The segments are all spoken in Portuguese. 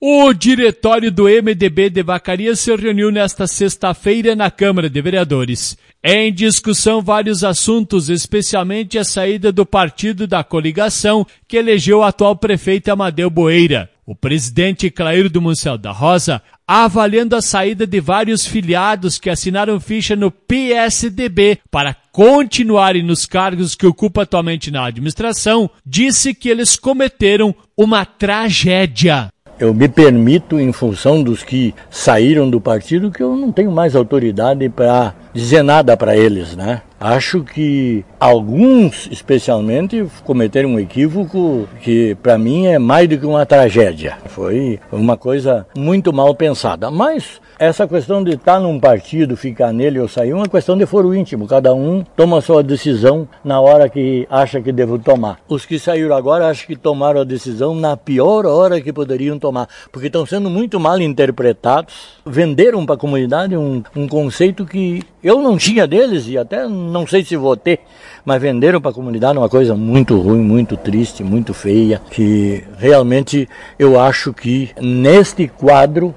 O diretório do MDB de Vacaria se reuniu nesta sexta-feira na Câmara de Vereadores. Em discussão vários assuntos, especialmente a saída do partido da coligação que elegeu o atual prefeito Amadeu Boeira. O presidente Clairdo Muncel da Rosa, avaliando a saída de vários filiados que assinaram ficha no PSDB para continuarem nos cargos que ocupa atualmente na administração, disse que eles cometeram uma tragédia. Eu me permito, em função dos que saíram do partido, que eu não tenho mais autoridade para dizer nada para eles, né? Acho que alguns, especialmente, cometeram um equívoco que, para mim, é mais do que uma tragédia. Foi uma coisa muito mal pensada. Mas essa questão de estar num partido, ficar nele ou sair, é uma questão de foro íntimo. Cada um toma a sua decisão na hora que acha que deve tomar. Os que saíram agora, acho que tomaram a decisão na pior hora que poderiam tomar, porque estão sendo muito mal interpretados. Venderam para a comunidade um conceito que eu não tinha deles e até não sei se vou ter, mas venderam para a comunidade uma coisa muito ruim, muito triste, muito feia, que realmente eu acho que neste quadro,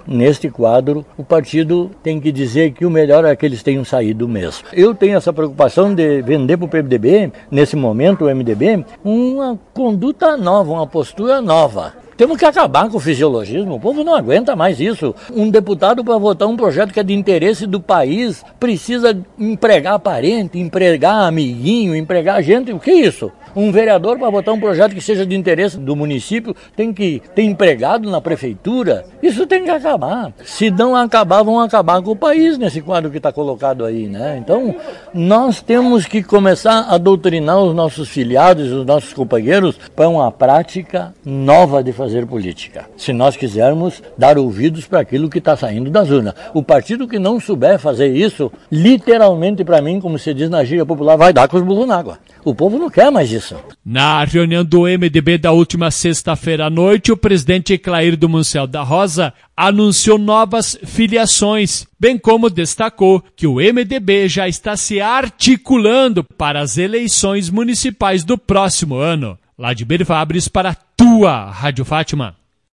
o partido tem que dizer que o melhor é que eles tenham saído mesmo. Eu tenho essa preocupação de vender para o PMDB, nesse momento o MDB, uma conduta nova, uma postura nova. Temos que acabar com o fisiologismo, o povo não aguenta mais isso. Um deputado para votar um projeto que é de interesse do país precisa empregar parente, empregar amiguinho, empregar gente, o que é isso? Um vereador para votar um projeto que seja de interesse do município tem que ter empregado na prefeitura. Isso tem que acabar. Se não acabar, vão acabar com o país nesse quadro que está colocado aí, né? Então, nós temos que começar a doutrinar os nossos filiados, os nossos companheiros, para uma prática nova de fazer política. Se nós quisermos dar ouvidos para aquilo que está saindo das urnas. O partido que não souber fazer isso, literalmente para mim, como se diz na gíria popular, vai dar com os burros na água. O povo não quer mais isso. Na reunião do MDB da última sexta-feira à noite, o presidente Clairdo Muncel da Rosa anunciou novas filiações, bem como destacou que o MDB já está se articulando para as eleições municipais do próximo ano. Lá de Berfabres para a tua Rádio Fátima.